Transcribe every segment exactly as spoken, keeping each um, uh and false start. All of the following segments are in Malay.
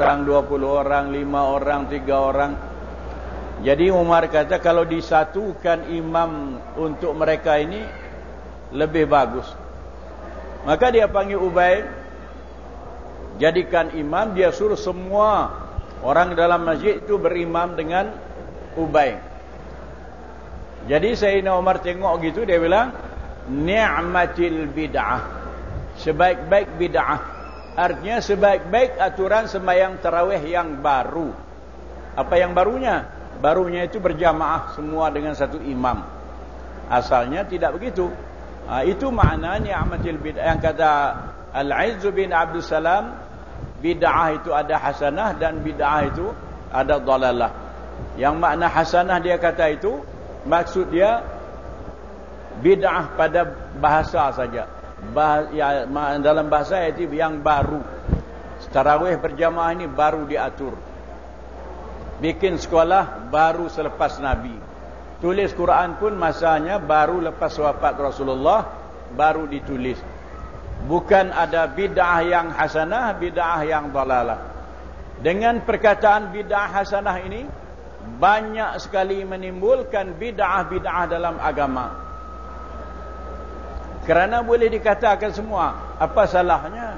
orang, dua puluh orang, lima orang, tiga orang. Jadi Umar kata kalau disatukan imam untuk mereka ini lebih bagus. Maka dia panggil Ubay, jadikan imam, dia suruh semua orang dalam masjid itu berimam dengan Ubay. Jadi Sayyidina Umar tengok gitu, dia bilang, ni'matil bid'ah, sebaik-baik bid'ah. Artinya sebaik-baik aturan sembahyang tarawih yang baru. Apa yang barunya? Barunya itu berjamaah semua dengan satu imam. Asalnya tidak begitu. Ha, itu makna ni'matil bid'ah. Yang kata Al-Izz bin Abdul Salam, bid'ah itu ada hasanah dan bid'ah itu ada dhalalah. Yang makna hasanah dia kata itu, maksud dia bid'ah pada bahasa saja. Bah, ya, dalam bahasa itu yang baru. Tarawih berjamaah ini baru diatur. Bikin sekolah baru selepas Nabi. Tulis Quran pun masanya baru lepas wafat Rasulullah, baru ditulis. Bukan ada bid'ah yang hasanah, bid'ah yang dhalalah. Dengan perkataan bid'ah hasanah ini, banyak sekali menimbulkan bid'ah-bid'ah dalam agama. Kerana boleh dikatakan semua. Apa salahnya?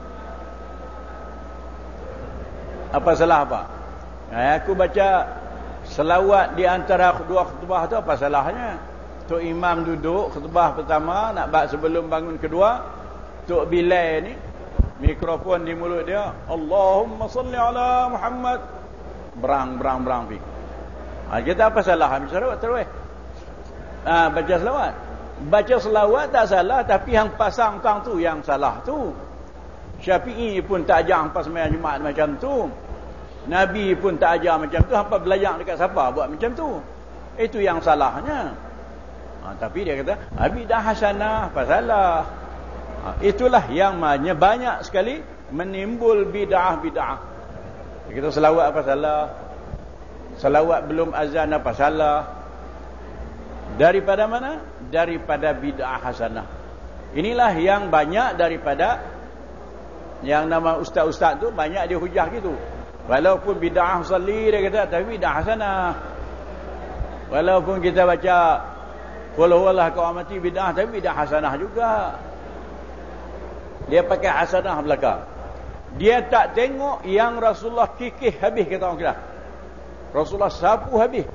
Apa salah apa? Nah, aku baca selawat di antara dua khutbah tu, apa salahnya? Tok imam duduk khutbah pertama, nak bak sebelum bangun kedua, Tok Bilal ni mikrofon di mulut dia, Allahumma salli ala Muhammad, berang berang berang pi. Ha, kita apa salah? Ambil selawat terus. Ah, baca selawat. Baca selawat tak salah, tapi yang pasang tang tu yang salah tu. Syafi'i pun tak ajar hampa sembahyang Jumaat macam tu. Nabi pun tak ajar macam tu. Hampa belajar dekat siapa buat macam tu? Itu yang salahnya. Ha, tapi dia kata, bidah hasanah, apa salah? Ha, itulah yang maknanya banyak sekali menimbul bid'ah-bid'ah. Kita selawat apa salah? Selawat belum azan apa salah? Daripada mana? Daripada bid'ah hasanah. Inilah yang banyak daripada yang nama ustaz-ustaz tu, banyak dia hujah gitu. Walaupun bid'ah salli dia kata, tapi bid'ah hasanah. Walaupun kita baca qul huwallahu kau amati bid'ah, tapi bid'ah hasanah juga. Dia pakai hasanah belaka. Dia tak tengok yang Rasulullah kikih habis, kata orang kita. Rasulullah sapu habis.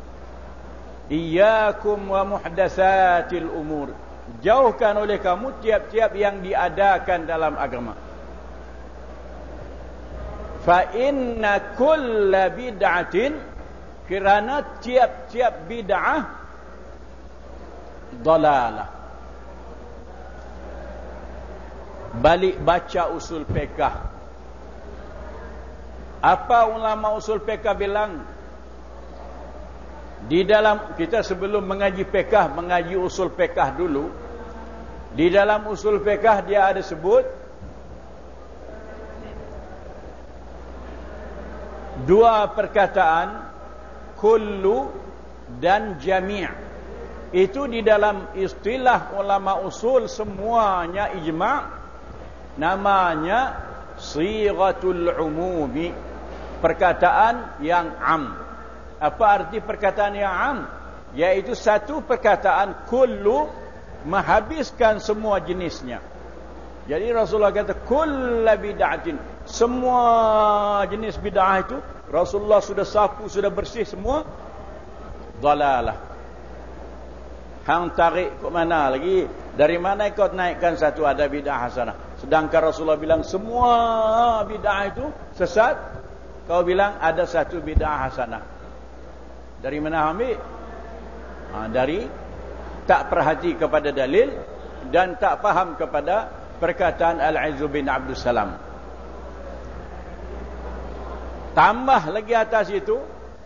Iyyakum wa muhdatsatil umur. Jauhkan oleh kamu tiap-tiap yang diadakan dalam agama. Fa inna kulla bid'atin, kerana tiap-tiap bid'ah dalalah. Balik baca usul fiqh. Apa ulama usul fiqh bilang? Di dalam, kita sebelum mengaji fiqh, mengaji usul fiqh dulu. Di dalam usul fiqh dia ada sebut dua perkataan, kullu dan jami'. Itu di dalam istilah ulama usul semuanya ijma', namanya sighatul umumi, perkataan yang am. Apa arti perkataan yang am? Yaitu satu perkataan kullu menghabiskan semua jenisnya. Jadi Rasulullah kata kullu bid'atin, semua jenis bid'ah itu Rasulullah sudah sapu, sudah bersih semua, dalalah. Hang tarik ke mana lagi? Dari mana kau naikkan satu ada bid'ah hasanah? Sedangkan Rasulullah bilang semua bid'ah itu sesat. Kau bilang ada satu bid'ah hasanah. Dari mana ambil? Ha, dari tak perhati kepada dalil dan tak faham kepada perkataan Al-Izz bin Abdul Salam. Tambah lagi atas itu,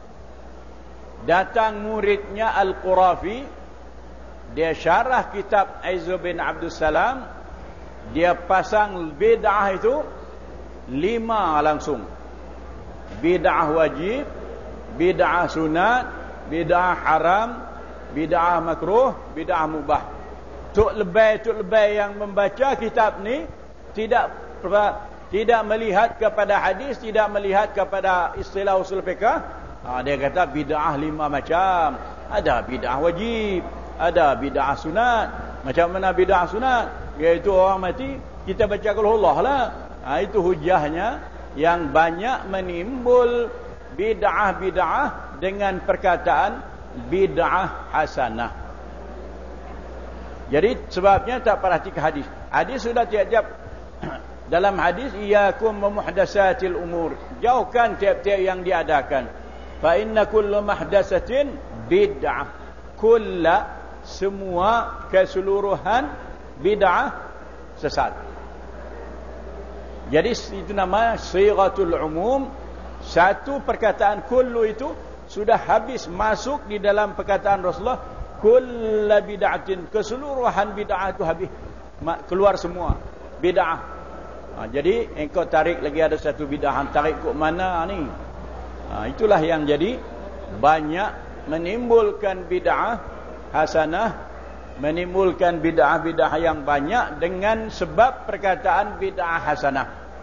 datang muridnya Al-Qurafi, dia syarah kitab Izz bin Abdul Salam, dia pasang bid'ah itu lima langsung. Bid'ah wajib, bid'ah sunat, bid'ah haram, bid'ah makruh, bid'ah mubah. Tok lebay, tok lebay yang membaca kitab ni tidak tidak melihat kepada hadis, tidak melihat kepada istilah usul fiqh, ha, dia kata bid'ah lima macam. Ada bid'ah wajib, ada bid'ah sunat. Macam mana bid'ah sunat? Iaitu orang mati kita baca qul huwallah lah. Ha, itu hujahnya yang banyak menimbul bid'ah-bid'ah dengan perkataan bid'ah hasanah. Jadi sebabnya tak perhatikan hadis. Hadis sudah tiap-tiap dalam hadis iyyakum muhdatsatil umur. Jauhkan tiap-tiap yang diadakan. Fa inna kullu muhdatsatin bid'ah. Kullu semua keseluruhan bid'ah sesat. Jadi itu nama sighatul umum. Satu perkataan kullu itu sudah habis masuk di dalam perkataan Rasulullah. Kullu bid'atin, keseluruhan bid'ah itu habis keluar semua bid'ah. Ha, jadi engkau tarik lagi ada satu bid'ah, tarik ke mana ni? Ha, itulah yang jadi banyak menimbulkan bid'ah hasanah, menimbulkan bid'ah-bid'ah yang banyak dengan sebab perkataan bid'ah hasanah.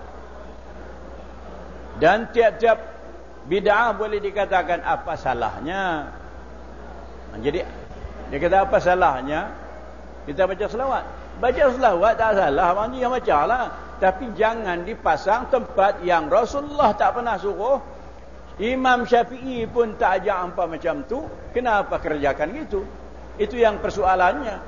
Dan tiap-tiap bid'ah boleh dikatakan apa salahnya. Ha, jadi dia kata apa salahnya? Kita baca selawat. Baca selawat tak salah, mana yang baca lah. Tapi jangan dipasang tempat yang Rasulullah tak pernah suruh. Imam Syafi'i pun tak ajak hampa macam tu. Kenapa kerjakan gitu? Itu yang persoalannya.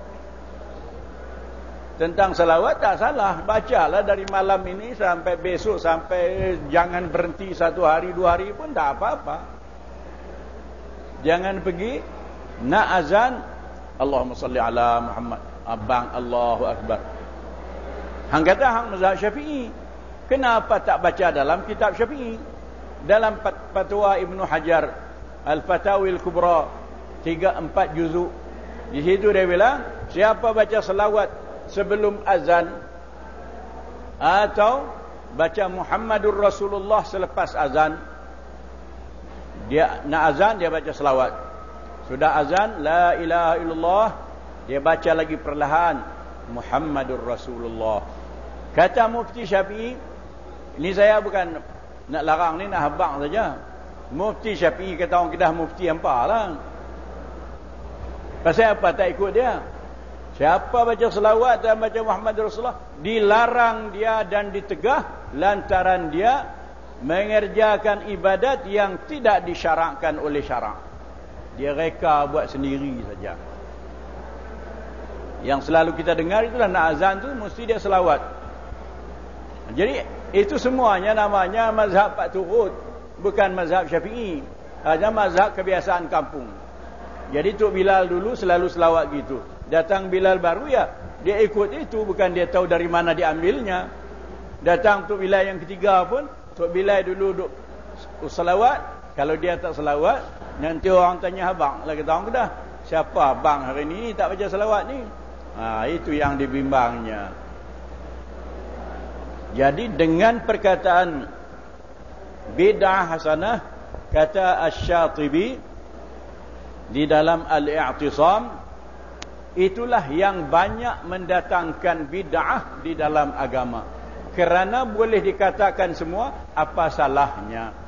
Tentang selawat tak salah. Bacalah dari malam ini sampai besok, sampai jangan berhenti satu hari dua hari pun tak apa-apa. Jangan pergi nak azan Allahumma salli ala Muhammad, abang Allahu Akbar. Hang kata hang mazhab Syafi'i. Kenapa tak baca dalam kitab Syafi'i? Dalam fatwa Ibnu Hajar Al-Fatawi Al-Kubra tiga empat juzuk. Di situ dia bilang, siapa baca selawat sebelum azan atau baca Muhammadur Rasulullah selepas azan, dia nak azan dia baca selawat. Sudah azan la ilaha illallah, dia baca lagi perlahan Muhammadur Rasulullah. Kata Mufti Syafi'i, ini saya bukan nak larang ni, nak habang saja. Mufti Syafi'i kata orang Kedah mufti hampa lah. Pasal apa tak ikut dia? Siapa baca selawat dan baca Muhammadur Rasulullah dilarang dia dan ditegah lantaran dia mengerjakan ibadat yang tidak disyarakkan oleh syarak. Dia reka buat sendiri saja. Yang selalu kita dengar itulah nak azan tu mesti dia selawat. Jadi itu semuanya namanya mazhab Pak Turut, bukan mazhab Syafi'i. Hanya mazhab kebiasaan kampung. Jadi Tok Bilal dulu selalu selawat gitu. Datang Bilal baru ya dia ikut itu, bukan dia tahu dari mana diambilnya. Datang Tok Bilal yang ketiga pun, Tok Bilal dulu duk selawat. Kalau dia tak selawat, nanti orang tanya abang lagi tahu dah, siapa abang hari ni tak baca selawat ni? Ha, itu yang dibimbangnya. Jadi dengan perkataan bid'ah hasanah, kata Asy-Syatibi di dalam Al-I'tisam, itulah yang banyak mendatangkan bid'ah di dalam agama. Kerana boleh dikatakan semua, apa salahnya?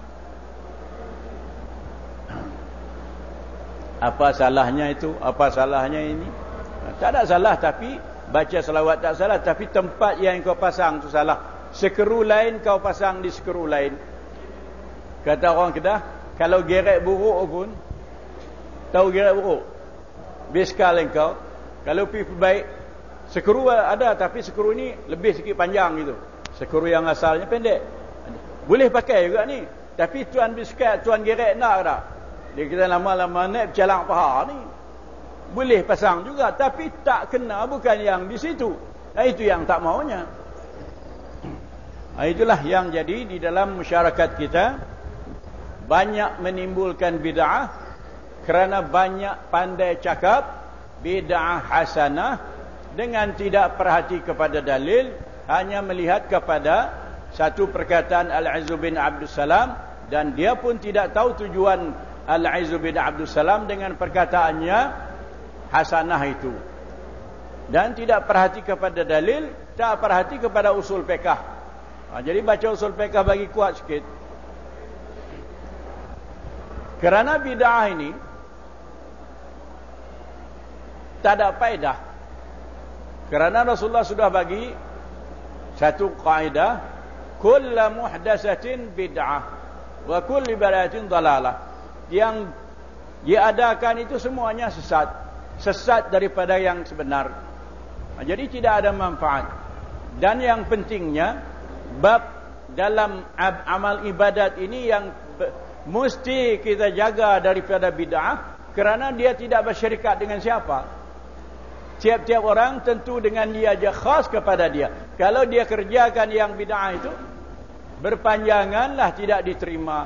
Apa salahnya itu? Apa salahnya ini? Tak ada salah, tapi baca selawat tak salah, tapi tempat yang kau pasang tu salah. Sekeru lain kau pasang di sekeru lain. Kata orang Kedah, kalau geret buruk pun, tahu geret buruk? Biskal engkau, kalau pergi baik, sekeru ada, tapi sekeru ni lebih sikit panjang gitu. Sekeru yang asalnya pendek. Boleh pakai juga ni. Tapi tuan biskal, tuan geret nak tak? Dia kata lama-lama naik bercalang paha ni. Boleh pasang juga, tapi tak kena, bukan yang di situ. Nah, itu yang tak maunya. Nah, itulah yang jadi di dalam masyarakat kita. Banyak menimbulkan bid'ah kerana banyak pandai cakap bid'ah hasanah dengan tidak perhati kepada dalil, hanya melihat kepada satu perkataan Al-Izz bin Abdul Salam, dan dia pun tidak tahu tujuan Al-Izz bin Abdul Salam dengan perkataannya hasanah itu, dan tidak perhati kepada dalil, tak perhati kepada usul fiqh. Ha, jadi baca usul fiqh bagi kuat sikit. Kerana bid'ah ini tak ada faedah. Kerana Rasulullah sudah bagi satu kaedah, kullu muhdatsatin bid'ah wa kullu bid'atin dalalah. Yang diadakan itu semuanya sesat, sesat daripada yang sebenar. Jadi tidak ada manfaat. Dan yang pentingnya, bab dalam amal ibadat ini yang mesti kita jaga daripada bid'ah, kerana dia tidak bersyirikat dengan siapa. Tiap-tiap orang tentu dengan dia aja, khas kepada dia. Kalau dia kerjakan yang bid'ah itu, berpanjanganlah tidak diterima.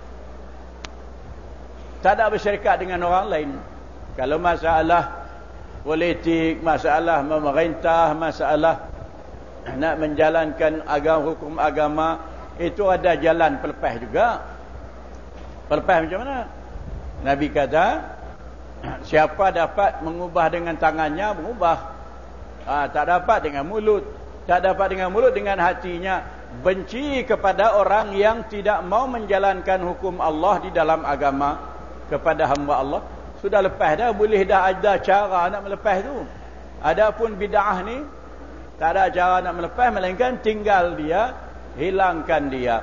Tak ada bersyirikat dengan orang lain. Kalau masalah politik, masalah memerintah, masalah nak menjalankan agama, hukum agama, itu ada jalan pelepah juga. Pelepah macam mana? Nabi kata, siapa dapat mengubah dengan tangannya, mengubah. Ha, tak dapat dengan mulut. Tak dapat dengan mulut, dengan hatinya. Benci kepada orang yang tidak mau menjalankan hukum Allah di dalam agama kepada hamba Allah. Sudah lepas dah, boleh dah ada cara nak melepas tu. Adapun bid'ah ni, tak ada cara nak melepas, melainkan tinggal dia, hilangkan dia.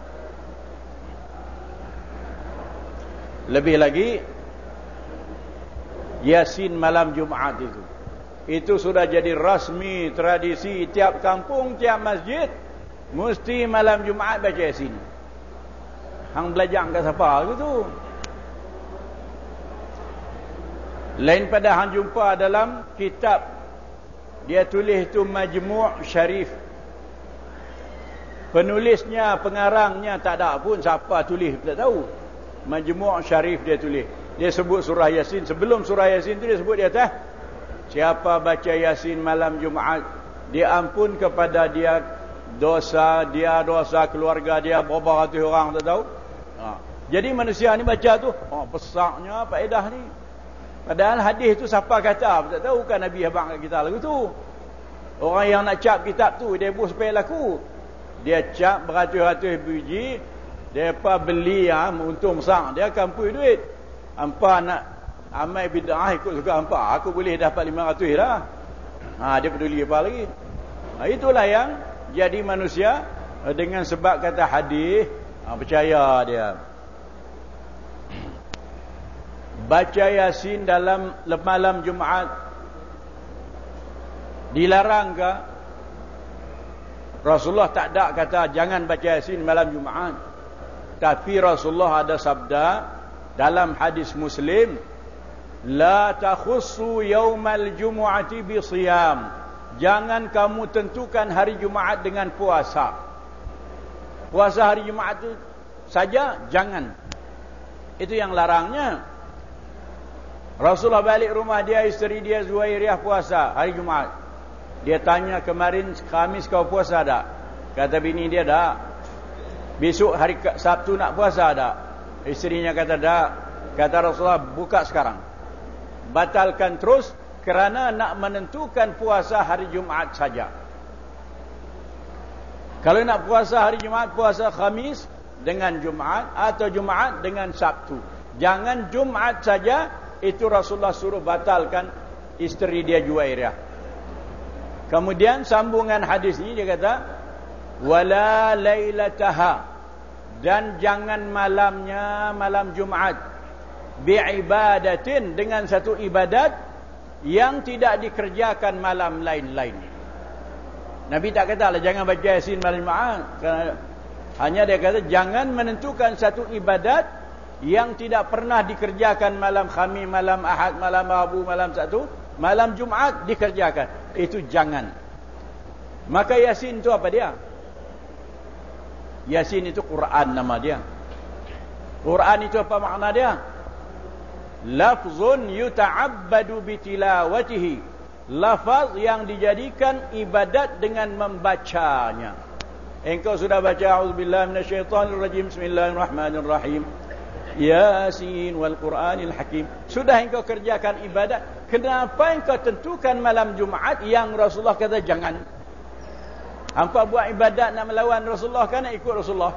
Lebih lagi, Yasin malam Jumaat itu, itu sudah jadi rasmi tradisi tiap kampung, tiap masjid, mesti malam Jumaat baca Yasin. Hang belajar kat siapa gitu? Lain pada hang jumpa dalam kitab, dia tulis itu Majmu' Syarif. Penulisnya, pengarangnya tak ada pun, siapa tulis tak tahu. Majmu' Syarif dia tulis. Dia sebut surah Yasin. Sebelum surah Yasin tu dia sebut di atas, siapa baca Yasin malam Jumaat, diampun kepada dia dosa dia, dosa keluarga dia, berapa ratus orang tak tahu. Ha. Jadi manusia ni baca tu, oh besarnya faedah ni. Padahal hadis tu siapa kata, tak tahu kan Nabi abang kat kita lagu tu. Orang yang nak cap kitab tu, dia buat supaya laku. Dia cap beratus-ratus biji, depa beli ha, untung besar, dia akan pui duit. Hampa nak amal bid'ah ikut suka hampa, aku boleh dapat lima ratus dah. Ha, dia peduli apa lagi? Ha, itulah yang jadi manusia dengan sebab kata hadis, ha, percaya dia. Baca Yasin dalam malam Jumaat dilarang ke? Rasulullah tak ada kata jangan baca Yasin malam Jumaat. Tapi Rasulullah ada sabda dalam hadis Muslim, la takhussu yaumal jumu'ati bi siyam. Jangan kamu tentukan hari Jumaat dengan puasa. Puasa hari Jumaat itu saja jangan. Itu yang larangnya. Rasulullah balik rumah dia, isteri dia Zuhairiyah puasa hari Jumaat. Dia tanya, kemarin Khamis kau puasa tak? Kata bini dia, tak. Besok hari Sabtu nak puasa tak? Isterinya kata, tak. Kata Rasulullah, buka sekarang. Batalkan terus, kerana nak menentukan puasa hari Jumaat saja. Kalau nak puasa hari Jumaat, puasa Khamis dengan Jumaat, atau Jumaat dengan Sabtu. Jangan Jumaat saja. Itu Rasulullah suruh batalkan isteri dia Juwairiyah. Kemudian sambungan hadis ini dia kata, wala lailataha, dan jangan malamnya malam Jumaat, biibadatin, dengan satu ibadat yang tidak dikerjakan malam lain-lain. Nabi tak katalah jangan baca Yasin malam Jumaat, hanya dia kata jangan menentukan satu ibadat yang tidak pernah dikerjakan malam Khamis, malam Ahad, malam Rabu, malam Sabtu, malam Jumaat dikerjakan. Itu jangan. Maka Yasin itu apa dia? Yasin itu Quran nama dia. Quran itu apa makna dia? Lafzun yuta'abbadu bitilawatihi. Lafaz yang dijadikan ibadat dengan membacanya. Engkau sudah baca a'udzubillahi minasyaitonirrajim, bismillahirrahmanirrahim, Yasin wal Quranil Hakim. Sudah engkau kerjakan ibadat. Kenapa engkau tentukan malam Jumaat yang Rasulullah kata jangan? Hampa buat ibadat nak melawan Rasulullah kan nak ikut Rasulullah?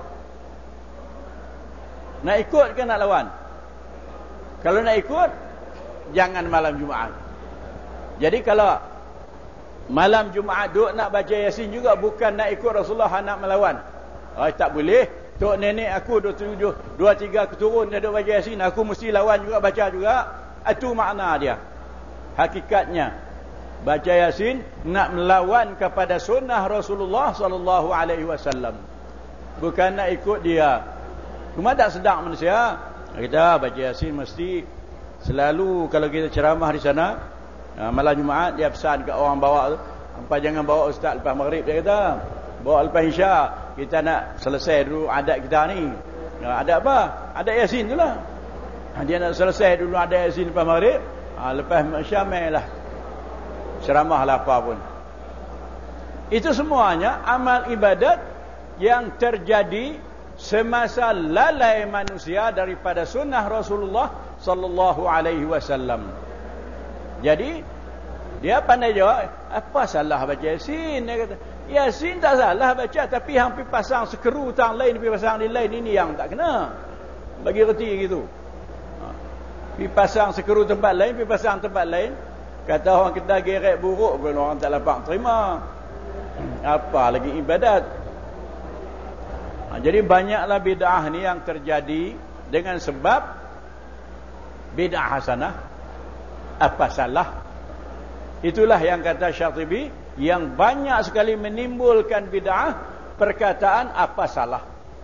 Nak ikut ke nak lawan? Kalau nak ikut, jangan malam Jumaat. Jadi kalau malam Jumaat duk nak baca Yasin juga, bukan nak ikut Rasulullah, nak melawan. Oh, tak boleh. Tok nenek aku dua tujuh, dua tiga aku turun dia duk baca Yasin, aku mesti lawan juga, baca juga. Itu makna dia. Hakikatnya baca Yasin nak melawan kepada sunnah Rasulullah sallallahu alaihi wasallam. Bukan nak ikut dia. Cuma tak sedar manusia. Kita baca Yasin mesti selalu kalau kita ceramah di sana, malam Jumaat dia pesan kat orang bawa tu, hampa jangan bawa ustaz lepas maghrib, dia kata. Bawa lepas Isya. Kita nak selesai dulu adat kita ni. Adat apa? Adat Yasin tu lah. Dia nak selesai dulu adat Yasin lepas maghrib. Lepas Isya mainlah ceramah lah apa pun. Itu semuanya amal ibadat yang terjadi semasa lalai manusia daripada sunnah Rasulullah sallallahu alaihi wasallam. Jadi dia pandai jawab, apa salah baca Yasin? Dia kata, Yasin tak salah baca, tapi hang pergi pasang sekeru tang lain, pergi pasang di lain, ini yang tak kena. Bagi reti gitu. Pergi pasang sekeru tempat lain, pergi pasang tempat lain. Kata orang kita geret buruk pun orang tak dapat terima. Apa lagi ibadat? Ha, jadi banyaklah bid'ah ni yang terjadi dengan sebab bid'ah hasanah. Apa salah? Itulah yang kata Syatibi, yang banyak sekali menimbulkan bid'ah perkataan apa salah.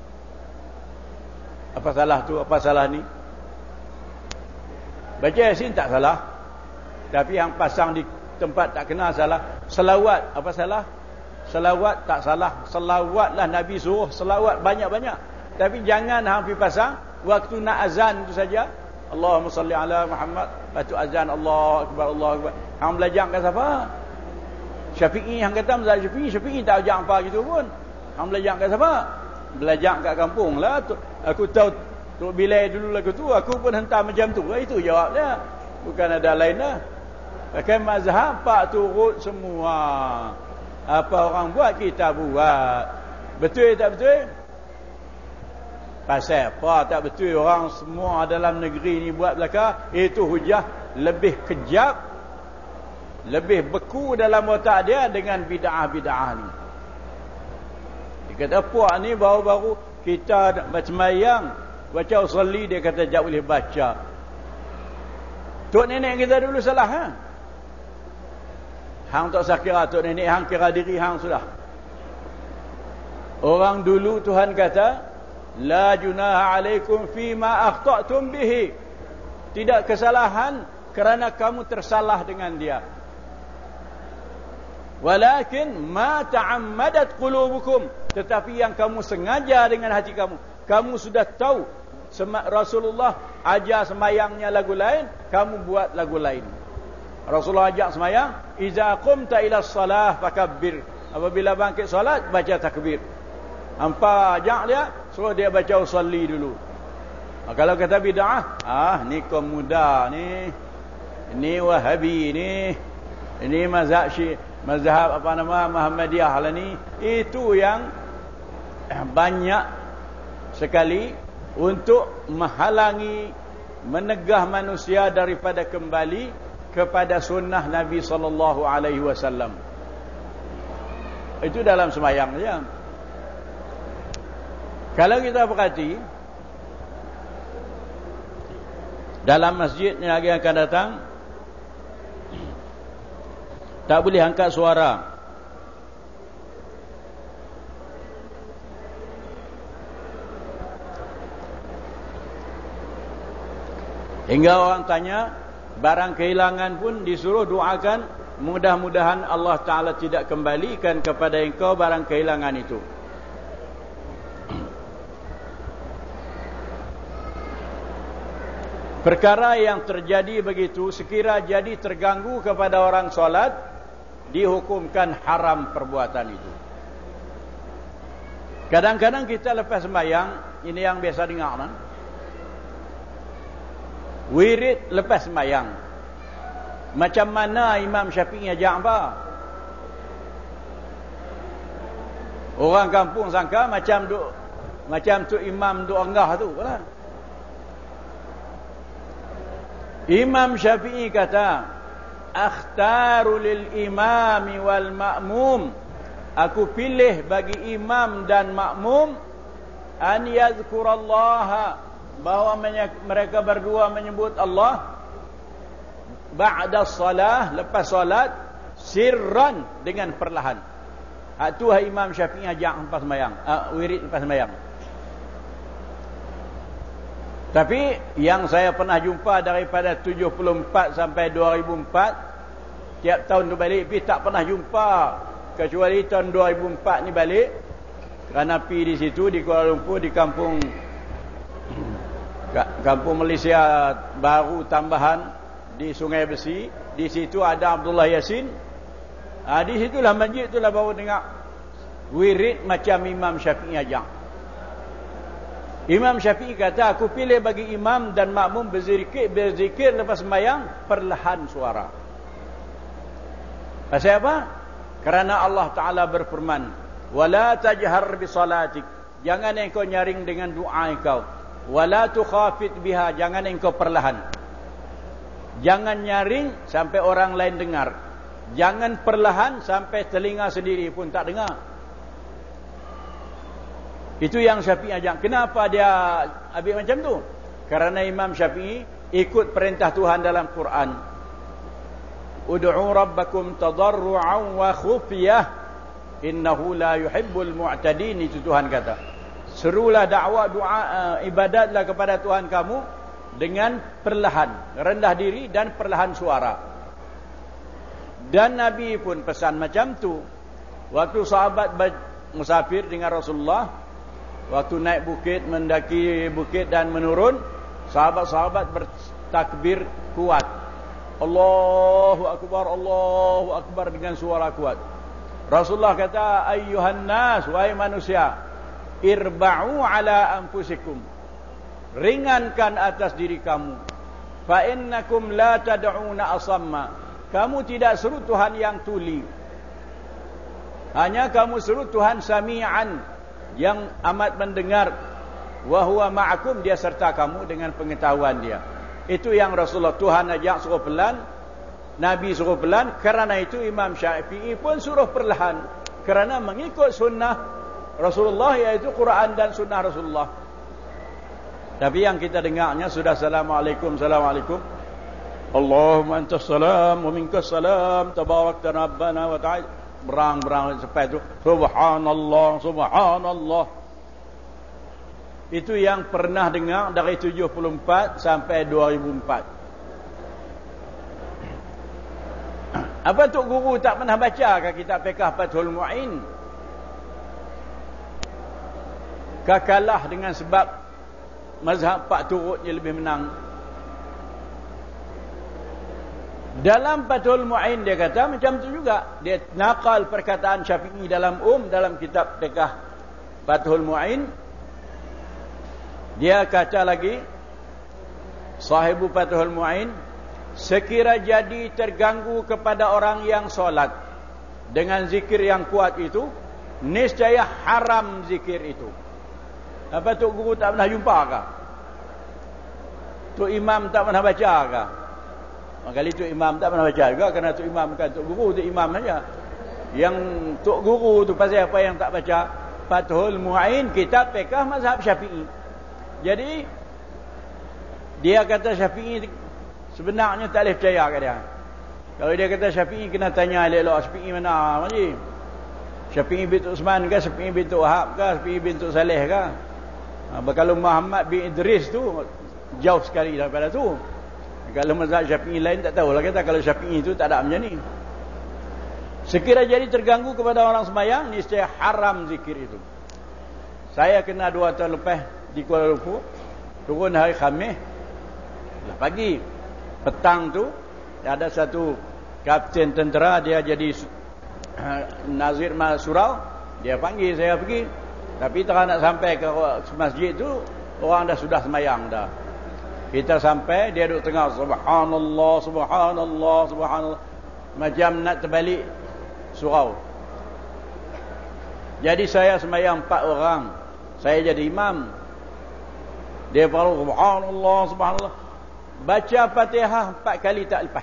Apa salah tu? Apa salah ni? Baca Yasin tak salah, tapi yang pasang di tempat tak kena salah. Selawat apa salah? Selawat tak salah. Selawatlah Nabi suruh selawat banyak-banyak. Tapi jangan hang pergi pasang waktu nak azan tu saja. Allahumma salli ala Muhammad. Lepas azan Allah akbar, Allah akbar. Hang belajar kat siapa? Syafi'i yang kata mazhab Syafi'i, Syafi'i tak ajar apa gitu pun. Hang belajar kat siapa? Belajar kat kampung lah. Aku tahu Tok Bilal dulu lagu tu, aku pun hentam macam tu. Itu jawab dia. Bukan ada lain dah. Pakai mazhab pak turut semua. Apa orang buat kita buat. Betul tak betul? Pasal apa tak betul orang semua dalam negeri ni buat belaka, itu hujah lebih kejap, lebih beku dalam otak dia dengan bid'ah-bid'ah ni. Dia kata puak ni baru-baru kita bersemayang baca usalli, dia kata tak boleh baca. Tok nenek kita dulu salah ha? Hang tak usah kira tok nenek, hang kira diri hang sudah. Orang dulu Tuhan kata la junaha alaikum fima akhta'tum bihi. Tidak kesalahan kerana kamu tersalah dengan dia. Walakin ma ta'ammadat qulubukum, tetapi yang kamu sengaja dengan hati kamu. Kamu sudah tahu Rasulullah ajar semayangnya lagu lain, kamu buat lagu lain. Rasulullah ajak semayang, iza qumta ila salah fakabbir. Apabila bangkit solat, baca takbir. Hampa ajak dia, suruh dia baca usalli dulu. Ha, kalau kata bid'ah, ah ni kaum muda ni, ini Wahabi ni, ini mazhab Syi, mazhab apa nama Muhammadiyah lah ni, itu yang banyak sekali untuk menghalangi, menegah manusia daripada kembali kepada sunnah Nabi sallallahu alaihi wasallam. Itu dalam sembahyang saja. Kalau kita perhati dalam masjid yang akan datang, tak boleh angkat suara. Hingga orang tanya, barang kehilangan pun disuruh doakan, mudah-mudahan Allah Ta'ala tidak kembalikan kepada engkau barang kehilangan itu. Perkara yang terjadi begitu, sekira jadi terganggu kepada orang solat, dihukumkan haram perbuatan itu. Kadang-kadang kita lepas sembahyang, ini yang biasa dengar kan? Wirid lepas sembahyang. Macam mana Imam Syafi'i ajak apa? Orang kampung sangka macam duk macam tu imam duk enggah tu lah. Imam Syafi'i kata, akhtaru lil imami wal ma'mum, aku pilih bagi imam dan makmum, an yadhkurallaha, bahawa mereka berdua menyebut Allah ba'da salah, lepas salat, sirran, dengan perlahan. Itu Imam Syafi'i ajak lepas sembahyang, uh, wirid lepas sembahyang. Tapi yang saya pernah jumpa daripada tujuh puluh empat sampai dua ribu empat, tiap tahun tu balik, tapi tak pernah jumpa kecuali tahun dua ribu empat ni balik, kerana pi di situ di Kuala Lumpur, di kampung kampung Malaysia baru tambahan di Sungai Besi. Di situ ada Abdullah Yasin. Ha, di situlah masjid itulah baru dengar wirid macam Imam Syafi'i ajak. Imam Syafi'i kata, aku pilih bagi imam dan makmum berzikir, berzikir lepas sembahyang perlahan suara. Pasal apa? Kerana Allah Ta'ala berfirman, wala tajhar bi salatik, jangan engkau nyaring dengan doa engkau. Wala tukhafit biha, jangan engkau perlahan. Jangan nyaring sampai orang lain dengar. Jangan perlahan sampai telinga sendiri pun tak dengar. Itu yang Syafi'i ajak. Kenapa dia ambil macam tu? Kerana Imam Syafi'i ikut perintah Tuhan dalam Quran. Ud'u rabbakum tadarru'an wa khufiyah, innahu la yuhibbul mu'tadin. Itu Tuhan kata. Serulah dakwah, doa, uh, ibadatlah kepada Tuhan kamu dengan perlahan, rendah diri dan perlahan suara. Dan Nabi pun pesan macam tu. Waktu sahabat musafir dengan Rasulullah, waktu naik bukit, mendaki bukit dan menurun, sahabat-sahabat bertakbir kuat. Allahu Akbar, Allahu Akbar, dengan suara kuat. Rasulullah kata, ayyuhan nas, wahai manusia, irba'u ala anfusikum, ringankan atas diri kamu. Fa innakum la tad'una asamma, kamu tidak seru Tuhan yang tuli, hanya kamu seru Tuhan sami'an, yang amat mendengar. Wa huwa ma'akum, dia serta kamu dengan pengetahuan dia. Itu yang Rasulullah, Tuhan ajak suruh pelan, Nabi suruh pelan. Kerana itu Imam Syafi'i pun suruh perlahan, kerana mengikut sunnah Rasulullah, iaitu Quran dan sunnah Rasulullah. Tapi yang kita dengarnya sudah Assalamualaikum, Assalamualaikum, Allahumma antas salam wa minkas salam, tabarakta rabbana wa ta'ala, berang-berang sampai itu subhanallah, subhanallah. Itu yang pernah dengar dari tujuh puluh empat sampai dua ribu empat. Apa Tok Guru tak pernah baca ke kitab fiqh Fathul Mu'in? Kakalah dengan sebab mazhab Pak Turutnya lebih menang. Dalam Fathul Mu'in dia kata macam tu juga. Dia nakal perkataan Syafi'i dalam um, dalam kitab fiqh Fathul Mu'in. Dia kata lagi, sahibu Fathul Mu'in, sekira jadi terganggu kepada orang yang solat dengan zikir yang kuat itu, niscaya haram zikir itu. Apa Tok Guru tak pernah jumpa kah? Tok Imam tak pernah baca kah? Kali Tok Imam tak pernah baca juga, kerana Tok Imam bukan Tok Guru, Tok Imam saja. Yang Tok Guru tu pasal apa yang tak baca? Fathul Mu'in, kitab fiqh mazhab Syafi'i. Jadi dia kata Syafi'i sebenarnya tak boleh percaya kat dia. Kalau dia kata Syafi'i, kena tanya elok-elok Syafi'i mana lagi? Syafi'i bin Utsman ke, Syafi'i bin Wahab ke, Syafi'i bin Saleh ke? Ha, kalau Muhammad bin Idris tu jauh sekali daripada tu. Kalau mazhab Syafi'i lain tak tahulah, kata kalau Syafi'i itu tak ada macam ni. Sekira jadi terganggu kepada orang sembahyang, niscaya haram zikir itu. Saya kena dua tahun lepas di Kuala Lumpur, turun hari Khamis pagi, petang tu ada satu kapten tentera, dia jadi nazir surau, dia panggil saya pergi. Tapi tak nak sampai ke masjid tu, orang dah sudah sembahyang dah. Kita sampai, dia duduk tengah subhanallah, subhanallah, subhanallah, macam nak terbalik surau. Jadi saya sembahyang empat orang, saya jadi imam. Dia baru subhanallah subhanallah, baca Fatihah empat kali tak lepas.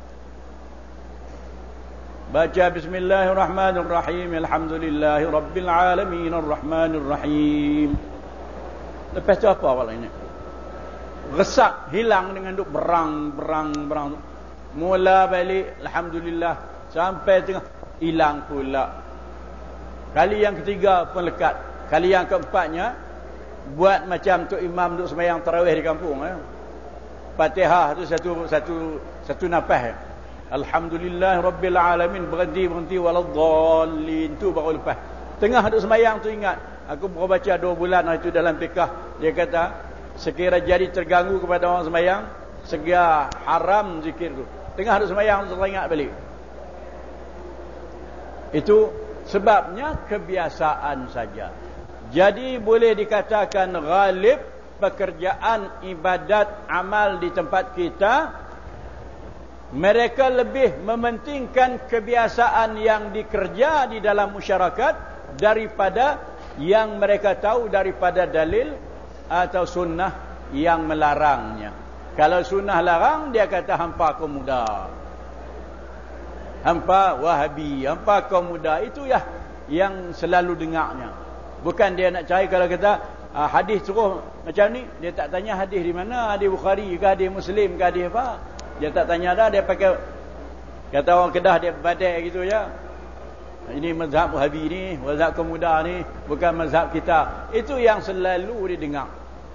Baca bismillahirrahmanirrahim, alhamdulillahi rabbil alamin, arrahmanirrahim. Lepas tu apa awak ini? Resak, hilang dengan duk berang berang berang. Mula balik alhamdulillah sampai tengah, hilang pula. Kali yang ketiga pun lekat. Kali yang keempatnya buat macam tu imam duk sembahyang tarawih di kampung, eh. Fatihah tu satu satu satu nafas. Alhamdulillah rabbil alamin, berhenti berhenti waladdallin, tu baru lepas. Tengah duk sembahyang tu ingat, aku baru baca dua bulan itu dalam fiqh. Dia kata sekira jadi terganggu kepada orang sembahyang, segera haram zikir tu. Tengah duk sembahyang tu teringat balik. Itu sebabnya kebiasaan saja. Jadi boleh dikatakan ghalib pekerjaan ibadat amal di tempat kita, mereka lebih mementingkan kebiasaan yang dikerja di dalam masyarakat daripada yang mereka tahu daripada dalil atau sunnah yang melarangnya. Kalau sunnah larang, dia kata hampa kaum muda, hampa wahabi, hampa kaum muda. Itu ya yang selalu dengarnya. Bukan dia nak cari, kalau kata ah, hadis suruh macam ni, dia tak tanya hadis di mana, hadis Bukhari ke hadis Muslim ke hadis apa. Dia tak tanya dah, dia pakai, kata orang Kedah, dia badai gitu ya. Ini mazhab wahabi ni, mazhab kaum muda ni, bukan mazhab kita. Itu yang selalu didengar.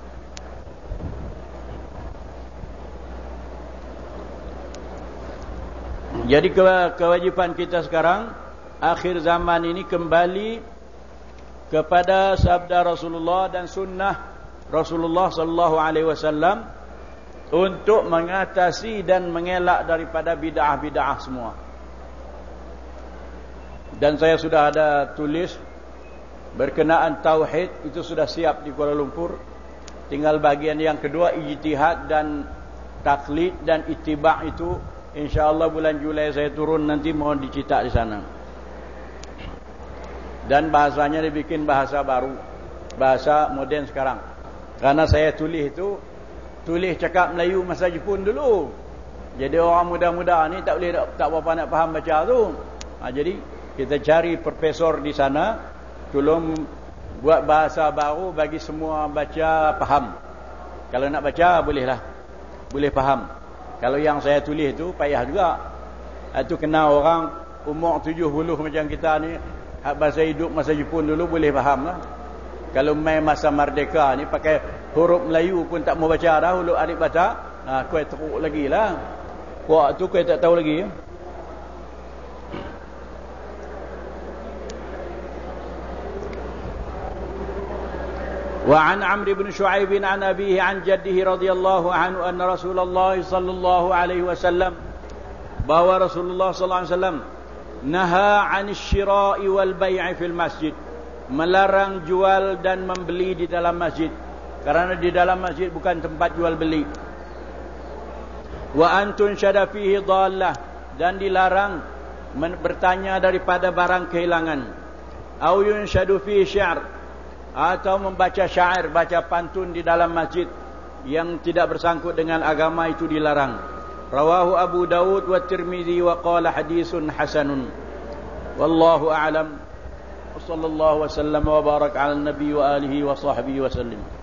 Jadi kewajipan kita sekarang akhir zaman ini kembali kepada sabda Rasulullah dan sunnah Rasulullah sallallahu alaihi wasallam untuk mengatasi dan mengelak daripada bid'ah-bid'ah semua. Dan saya sudah ada tulis berkenaan tauhid, itu sudah siap di Kuala Lumpur. Tinggal bagian yang kedua, ijtihad dan taklid dan ittiba', itu insya-Allah bulan Julai saya turun, nanti mohon dicetak di sana. Dan bahasanya dibikin bahasa baru, bahasa moden sekarang. Karena saya tulis itu, tulis cakap Melayu masa Jepun dulu. Jadi orang muda-muda ni tak boleh, tak berapa nak faham baca tu. Ha, jadi kita cari profesor di sana, tolong buat bahasa baru bagi semua baca faham. Kalau nak baca bolehlah, boleh faham. Kalau yang saya tulis tu payah juga. Itu kena orang umur tujuh puluh macam kita ni, bahasa hidup masa Jepun dulu boleh faham lah. Kalau main masa merdeka ni pakai huruf Melayu pun tak mau baca dah, huruf alif baca, ha, kau teruk lagi lah. Kuat tu kau tak tahu lagi. وعن عمرو بن شعيب عن أبيه عن جده رضي الله عنه أن رسول الله صلى الله عليه وسلم bahwa Rasulullah sallallahu alaihi wasallam naha 'anil syira'i wal bai'i fil masjid, melarang jual dan membeli di dalam masjid, karena di dalam masjid bukan tempat jual beli. Wa antun syada fihi dhallah, dan dilarang bertanya daripada barang kehilangan. Au yunshadu fihi sya'r, atau membaca syair, baca pantun di dalam masjid yang tidak bersangkut dengan agama, itu dilarang. Rawahu Abu Dawud wa Tirmizi wa qala hadisun hasanun. Wallahu a'lam. Wa sallallahu wa sallam wa barak ala nabi wa alihi wa sahbihi wa sallim.